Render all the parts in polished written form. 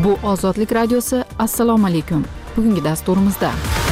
Bu Ozodlik radiosi. Assalomu alaykum. Bugungi dasturimizda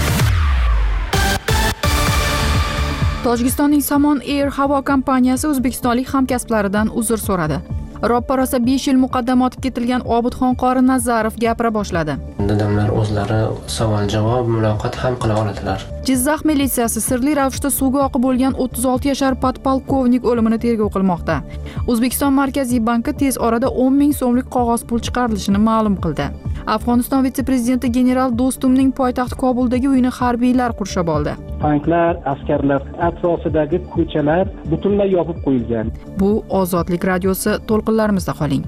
Tojikistonning Samon Air havo kompaniyasi o'zbekistonlik hamkasblaridan uzr so'radi. Roppa-rosa 5 yil muqaddam otib ketilgan Obidxon qori Nazarov gapira boshladi. Dadamlar o'zlari savol-javob, muloqot ham qila oladilar. Jizzax militsiyasi sirli ravishda suvga oqib bo'lgan 36 yashar podpolkovnik o'limini tergov qilmoqda. O'zbekiston Markaziy banki tez orada 10 ming so'mlik qog'oz pul chiqarilishini ma'lum qildi. Afg'oniston vitse-prezidenti general Do'stumning poytaxt Kobuldagi uyini harbiylar qurshab oldi. Tanklar, askarlar atrofidagi ko'chalar butunlay yopib qo'yilgan. Bu Ozodlik radiosi, to'lqinlarimizda qoling.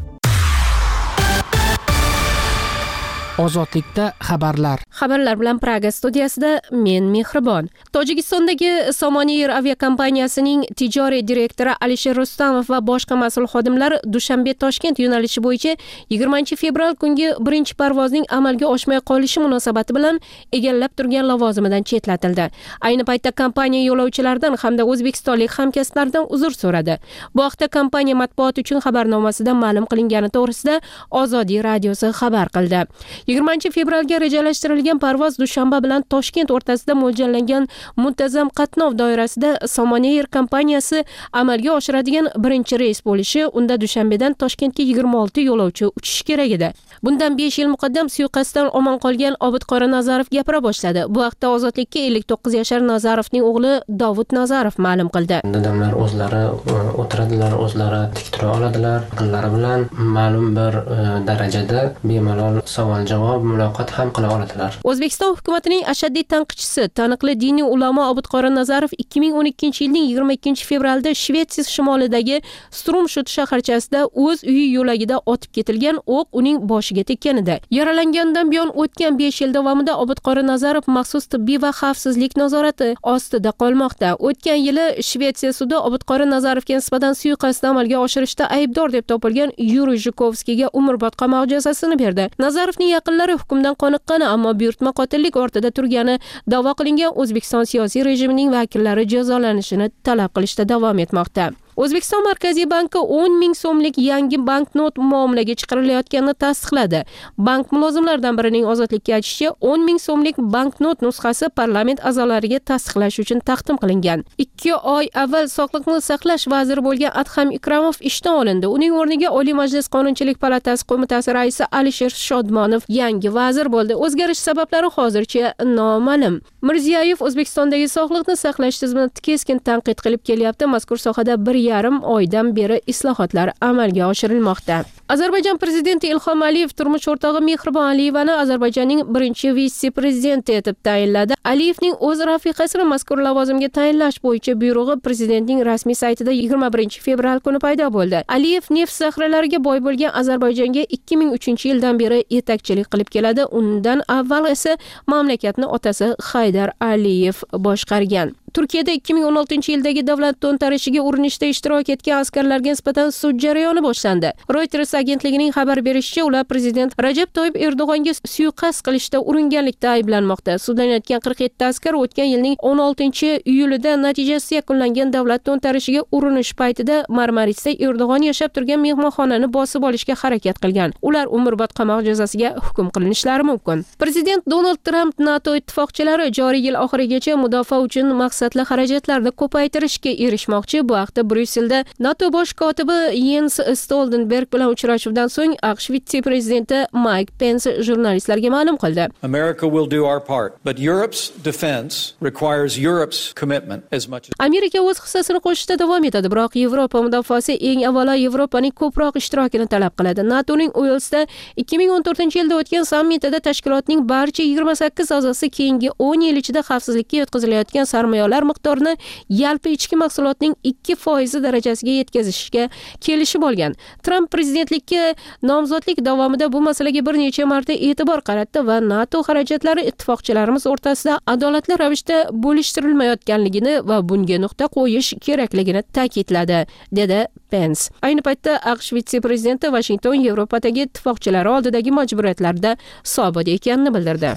Ozodlikda xabarlar. Xabarlar bilan Praga studiyasida men Mehribon. Tojikistondagi Samon Air aviakompaniyasining tijoriy direktori Alisher Rustamov va boshqa mas'ul xodimlar Dushanbe-Toshkent yo'nalishi bo'yicha 20-fevral kungi birinchi parvozning amalga oshmay qolishi munosabati bilan egallab turgan lavozimidan chetlatildi. Ayni paytda kompaniya yo'lovchilaridan hamda o'zbekistonlik hamkasblaridan uzr so'radi. Bu haqda kompaniya matbuot uchun xabarnomasida ma'lum qilingani to'g'risida Ozodlik radiosi xabar qildi. 20-fevralga rejalashtirilgan parvoz Dushanba bilan Toshkent o'rtasida mo'ljallangan muntazam qatnov doirasida Samon Air kompaniyasi amalga oshiradigan birinchi reys bo'lishi, unda Dushanbedan Toshkentga 26 yo'lovchi uchishi kerak edi. Bundan 5 yil muqaddam suiqasddan omon qolgan Obidxon Nazarov gapira boshladi. Bu haqda Ozodlikka 59 yashar Nazarovning o'g'li Dovud Nazarov ma'lum qildi. Dadamlar o'zlari o'tiradilar, o'zlari tik tura oladilar. Qillari bilan ma'lum bir darajada bemalol savol-javob, muloqot ham qila oladilar. O'zbekiston hukumatining ashaddiy tanqidchisi, taniqli diniy ulamo Obidxon Nazarov 2012-yilning 22-fevralda Shvetsiya shimolidagi Strumshut shaharchasida o'z uyi yo'lagida otib ketilgan o'q uning boshiga tekkan edi. Yaralangandan buyon o'tgan 5 yil davomida Obidxon Nazarov maxsus tibbiy va xavfsizlik nazorati ostida qolmoqda. O'tgan yili Shvetsiya sudi Obidxon Nazarovga nisbatan suiqasdni amalga oshirishda aybdor deb topilgan Yuriy Zhukovskiyga umrbod qamoq jazosini berdi. Nazarovning yaqinlari hukmdan qoniqqani, ammo buyurtma qotillik ortida turgani da'vo qilingan O'zbekiston siyosiy rejimining vakillari jazolanishini talab qilishda davom etmoqda. O'zbekiston Markaziy banki 10 ming so'mlik yangi banknot muomalaga chiqarilayotganini tasdiqladi. Bank mulozimlaridan birining Ozodlikka aytishicha, 10 ming so'mlik banknot nusxasi parlament a'zolariga tasdiqlash uchun taqdim qilingan. 2 oy avval Sog'liqni saqlash vaziri bo'lgan Adham Ikramov ishdan olindi. Uning o'rniga Oliy Majlis Qonunchilik palatasi qo'mitasi raisi Alisher Shodmonov yangi vazir bo'ldi. O'zgarish sabablari hozircha noma'lum. Mirziyoyev O'zbekistondagi sog'liqni saqlash tizimini keskin tanqid qilib kelyapti. Mazkur sohada 1,5 oydan beri islohotlar amalga oshirilmoqda. Ozarbayjon prezidenti Ilhom Aliyev turmush o'rtog'i Mehribon Aliyevani Ozarbayjonning birinchi vitse-prezidenti etib tayinladi. Aliyevning o'z rafiqasini mazkur lavozimga tayinlash bo'yicha buyrug'i prezidentning rasmiy saytida 21-fevral kuni paydo bo'ldi. Aliyev neft zaxiralariga boy bo'lgan Ozarbayjonga 2003-yildan beri yetakchilik qilib keladi. Undan avval esa mamlakatni otasi Haydar Aliyev boshqargan. Turkiyada 2016-yildagi davlat to'ntarishiga urinishda ishtirok etgan askarlarga nisbatan sud jarayoni boshlandi. Reuters agentligining xabar berishicha, ular prezident Rajab Toyyib Erdo'g'onga suiqasd qilishda uringanlikda ayblanmoqda. Sudlanayotgan 47 askar o'tgan yilning 16-iyulida natijasiz yakunlangan davlat to'ntarishiga urinish paytida Marmarisda Erdo'g'on yashab turgan mehmonxonani bosib olishga harakat qilgan. Ular umrbod qamoq jazosiga hukm qilinishlari mumkin. Prezident Donald Tramp NATO ittifoqchilari joriy yil oxirigacha mudofaa uchun maqsadli xarajatlarni ko'paytirishga erishmoqchi. Bu haqda Bryusselda NATO bosh kotibi Jens Stoltenberg bilan uchrashuvdan so'ng AQSh vitse-prezidenti Mike Pence jurnalistlarga ma'lum qildi. America will do our part, but Europe's defense requires Europe's commitment as much as Amerika o'z hissasini qo'shishda davom etadi, biroq Yevropa mudofaasi eng avvalo Yevropaning ko'proq ishtirokini talab qiladi. NATOning Uelsda 2014-yilda o'tgan sammitida tashkilotning barcha 28 a'zosi keyingi 10 yil ichida xavfsizlikka yotqizilayotgan sarmoyalar miqdorini yalpi ichki mahsulotning 2% darajasiga yetkazishga kelishib olgan. Tramp prezidentlikka nomzodlik davomida bu masalaga bir necha marta e'tibor qaratdi va NATO xarajatlari ittifoqchilarimiz o'rtasida adolatli ravishda bo'lishtirilmayotganligini va bunga nuqta qo'yish kerakligini ta'kidladi, dedi Pence. Ayni paytda AQSh vitse-prezidenti Washington Yevropadagi ittifoqchilari oldidagi majburiyatlarda sobit ekanini bildirdi.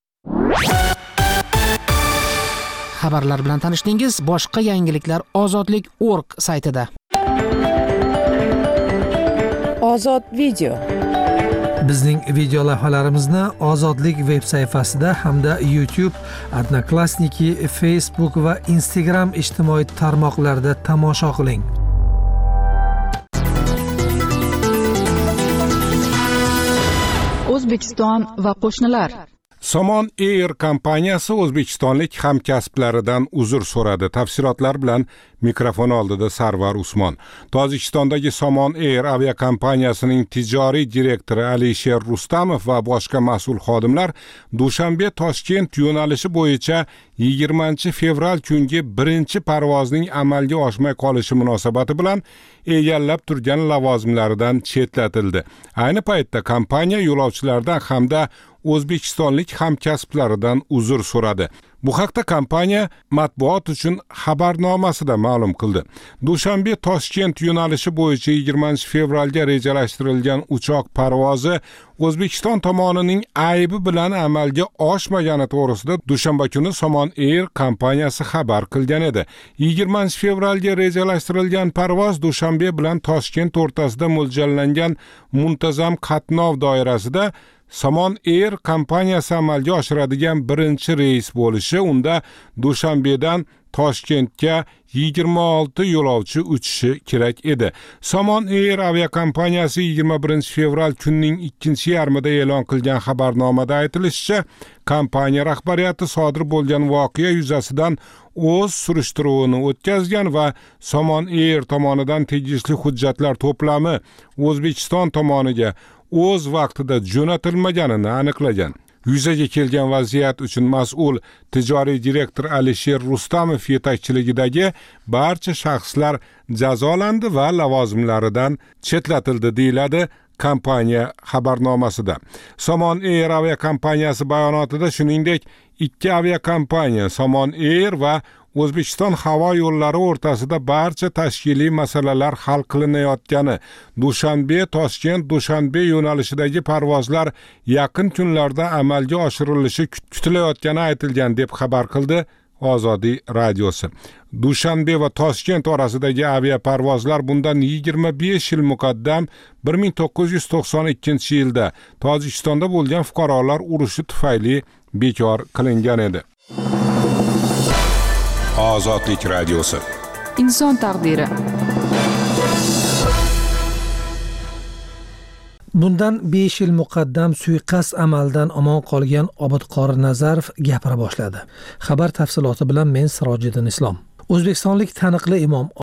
Xabarlar bilan tanishdingiz. Boshqa yangiliklar ozodlik.org saytida. Ozod video. Bizning video lavhalarimizni Ozodlik veb sayfasida hamda YouTube, Odnoklassniki, Facebook va Instagram ijtimoiy tarmoqlarida tomosha qiling. O'zbekiston va qo'shnilar. Somon Air kompaniyasi o'zbekistonlik hamkasblaridan uzr so'radi. Tafsilotlar bilan mikrofon oldida Sarvar Usmon. Tojikistondagi Somon Air aviakompaniyasining tijoriy direktori Alisher Rustamov va boshqa mas'ul xodimlar Dushanbe-Toshkent yo'nalishi bo'yicha 20 fevral kungi birinchi parvozning amalga oshmay qolishi munosabati bilan egallab turgan lavozimlaridan chetlatildi. Ayni paytda kompaniya yo'lovchilardan hamda o'zbekistonlik hamkasblaridan uzr so'radi. Bu haqda kompaniya matbuot uchun xabarnomasida ma'lum qildi. Dushanbe-Toshkent yo'nalishi bo'yicha 20 fevralga rejalashtirilgan uchoq parvozi O'zbekiston tomonining aybi bilan amalga oshmagani to'g'risida dushanba kuni Somon Air kompaniyasi xabar qilgan edi. 20 fevralga rejalashtirilgan parvoz Dushanbe bilan Toshkent o'rtasida mo'ljallangan muntazam qatnov doirasida Somon Air kompaniyasi amalga oshiradigan birinchi reys bo'lishi, unda Dushanbedan Toshkentga 26 yo'lovchi uchishi kerak edi. Somon Air aviakompaniyasi 21 fevral kunning ikkinchi yarmida e'lon qilgan xabarnomada aytilishicha, kompaniya rahbariyati sodir bo'lgan voqea yuzasidan o'z surishtiruvini o'tkazgan va Somon Air tomonidan tegishli hujjatlar to'plami O'zbekiston tomoniga o'z vaqtida jo'natilmaganini aniqlagan. Yuzaga kelgan vaziyat uchun mas'ul tijoriy direktor Alisher Rustamov yetakchiligidagi barcha shaxslar jazolandi va lavozimlaridan chetlatildi, deyiladi kompaniya xabarnomasida. Somon Air aviakompaniyasi bayonotida shuningdek, ikki aviakompaniya Somon Air va O'zbekiston havo yo'llari o'rtasida barcha tashkiliy masalalar hal qilinayotgani, Dushanbe-Toshkent Dushanbe yo'nalishidagi parvozlar yaqin kunlarda amalga oshirilishi kutilayotgani aytilgan deb xabar qildi Ozodiy radiosi. Dushanbe va Toshkent orasidagi aviaparvozlar bundan 25 yil muqaddam 1992-yilda Tojikistonda bo'lgan fuqarolar urushi tufayli bekor qilingan edi. Ozodlik radiosi. Inson taqdiri. Bundan 5 yil muqaddam suiqasd amaldan omon qolgan Obidqori Nazarov gapira boshladi. Xabar tafsiloti bilan men Sirojiddin Islom. O'zbekistonlik taniqli imom